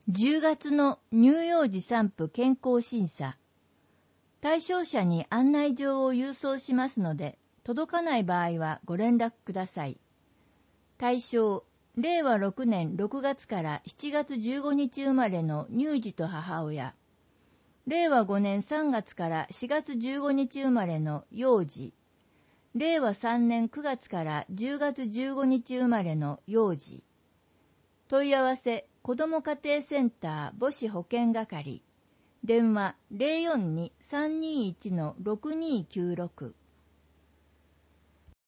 10月の乳幼児散布健康審査。対象者に案内状を郵送しますので、届かない場合はご連絡ください。対象、令和6年6月から7月15日生まれの乳児と母親。令和5年3月から4月15日生まれの幼児。令和3年9月から10月15日生まれの幼児。問い合わせ、子ども家庭センター母子保健係。電話 042-321-6296